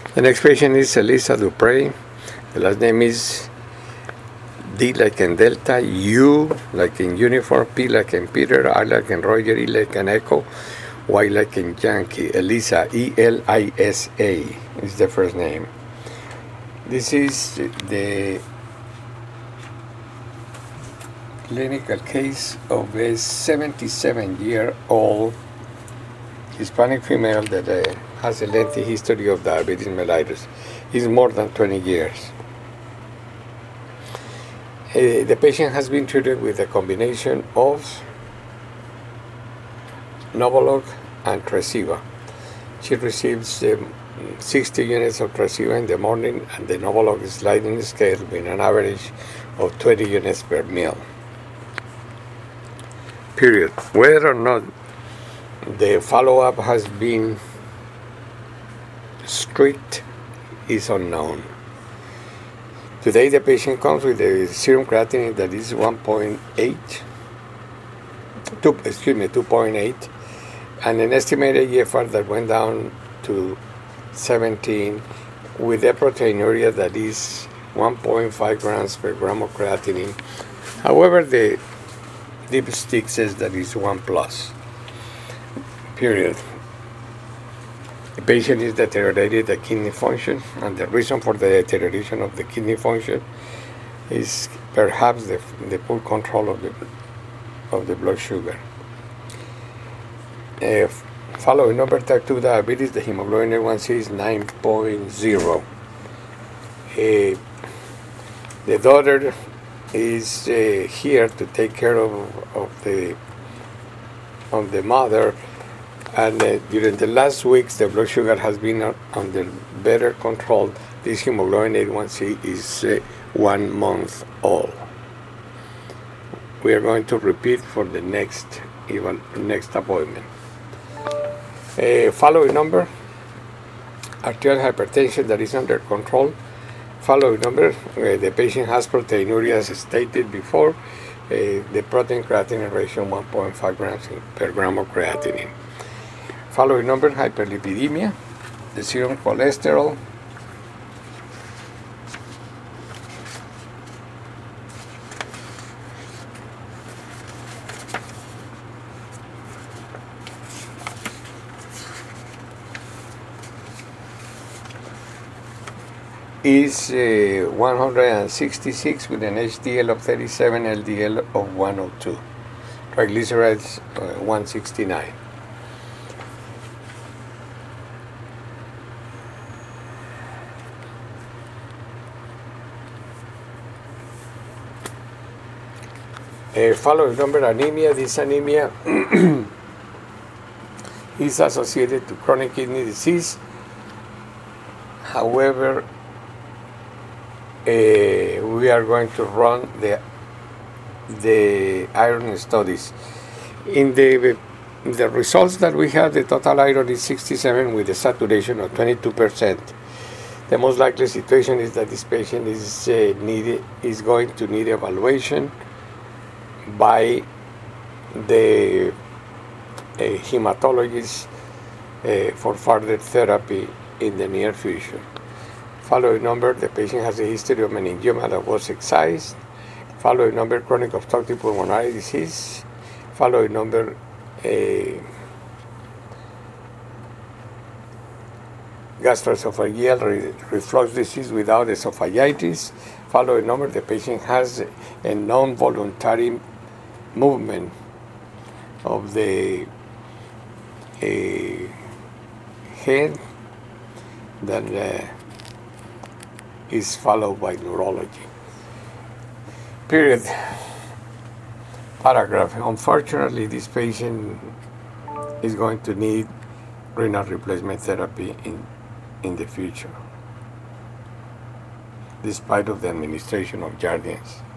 The next patient is Elisa Dupre. The last name is D like in Delta, U like in uniform, P like in Peter, R like in Roger, E like in Echo, Y like in Yankee. Elisa, Elisa is the first name. This is the clinical case of a 77-year-old Hispanic female that has a lengthy history of diabetes mellitus. It's more than 20 years. The patient has been treated with a combination of Novolog and Tresiba. She receives 60 units of Tresiba in the morning, and the Novolog is sliding scale with an average of 20 units per meal. Period. Whether or not the follow-up has been strict is unknown. Today the patient comes with a serum creatinine that is 2.8, and an estimated EFR that went down to 17 with a proteinuria that is 1.5 grams per gram of creatinine. However, the dipstick says that it's 1+. Period. The patient is deteriorated the kidney function, and the reason for the deterioration of the kidney function is perhaps the poor control of the blood sugar. Following number type 2 diabetes, the hemoglobin A1C is 9.0. The daughter is here to take care of the mother, and during the last weeks the blood sugar has been under better control. This hemoglobin A1C is 1 month old. We are going to repeat for the next appointment. Following number, arterial hypertension that is under control. Following number, the patient has proteinuria as stated before. The protein creatinine ratio 1.5 grams per gram of creatinine. Following number, hyperlipidemia, the serum cholesterol, is 166 with an HDL of 37, LDL of 102, triglycerides 169. Following number, anemia. This anemia is associated to chronic kidney disease. However, we are going to run the iron studies. In the results that we have, the total iron is 67 with a saturation of 22%. The most likely situation is that this patient is going to need evaluation by the hematologist for further therapy in the near future. Following number, the patient has a history of meningioma that was excised. Following number, chronic obstructive pulmonary disease. Following number, gastroesophageal reflux disease without esophagitis. Following number, the patient has a non-voluntary movement of the head that is followed by neurology. Period. Paragraph. Unfortunately, this patient is going to need renal replacement therapy in the future, despite of the administration of Jardiance.